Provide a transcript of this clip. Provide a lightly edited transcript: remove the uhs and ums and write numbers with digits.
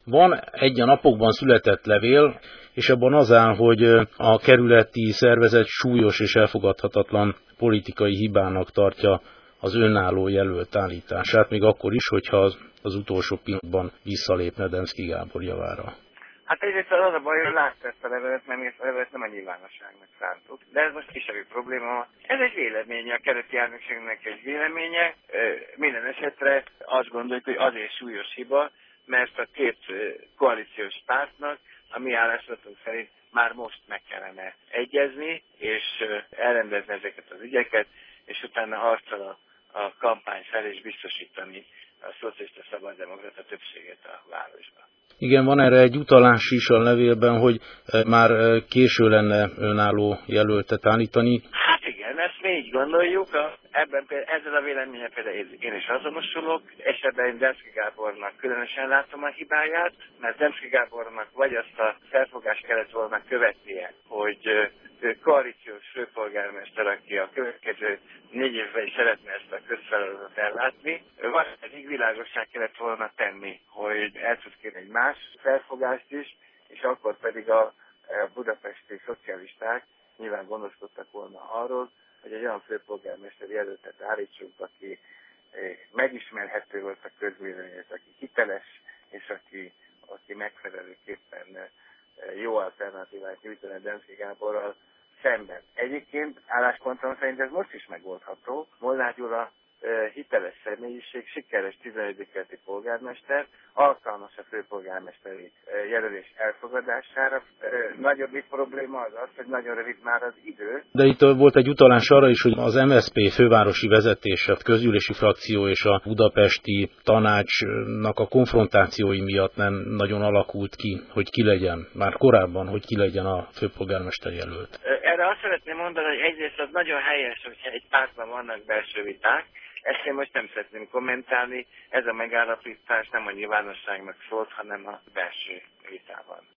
Van egy a napokban született levél, és abban az áll, hogy a kerületi szervezet súlyos és elfogadhatatlan politikai hibának tartja az önálló jelölt állítását, még akkor is, hogyha az utolsó pillanatban visszalépne Demszky Gábor javára. Hát egyrészt az a baj, hogy látta ezt a levelet, mert mi ezt a levelet nem a nyilvánosságnak szántuk. De ez most kisebbik probléma. Ez egy véleménye, a kerületi elnökségnek egy véleménye. Minden esetre azt gondoljuk, hogy azért súlyos hiba, mert a két koalíciós pártnak a mi álláspontunk szerint már most meg kellene egyezni, és elrendezni ezeket az ügyeket, és utána harcol a kampány fel, és biztosítani a szocialista szabaddemokrata többséget a városban. Igen, van erre egy utalás is a levélben, hogy már késő lenne önálló jelöltet állítani. Hát igen, ezt mi így gondoljuk. Ezzel a véleménye például én is azonosulok, és ebben Demszky Gábornak különösen látom a hibáját, mert Demszky Gábornak vagy azt a felfogást kellett volna követnie, hogy ő koalíciós főpolgármester, aki a következő 4 évben is szeretne ezt a közfeladatot ellátni, vagy pedig világossá kellett volna tenni, hogy el tud kérni egy más felfogást is, és akkor pedig a budapesti szocialisták nyilván gondoskodtak volna arról, hogy egy olyan főpolgármester jelöltet állítsunk, aki megismerhető volt a közvéleményet, aki hiteles, és aki megfelelőképpen jó alternatívát nyújtani Demszky Gáborral szemben. Egyébként álláspontom szerint ez most is megoldható. Molnár Gyula hiteles személyiség, sikeres 11. kerületi polgármester, alkalmas a főpolgármesteri jelölés elfogadására. Nagyobbik probléma az, hogy nagyon rövid már az idő. De itt volt egy utalás arra is, hogy az MSZP fővárosi vezetése, a közgyűlési frakció és a budapesti tanácsnak a konfrontációi miatt nem nagyon alakult ki legyen, már korábban, hogy ki legyen a főpolgármester jelölt. Erre azt szeretném mondani, hogy egyrészt az nagyon helyes, hogyha egy pártban vannak belső viták. Ezt én most nem szeretném kommentálni, ez a megállapítás nem a nyilvánosságnak szólt, hanem a belső vitában.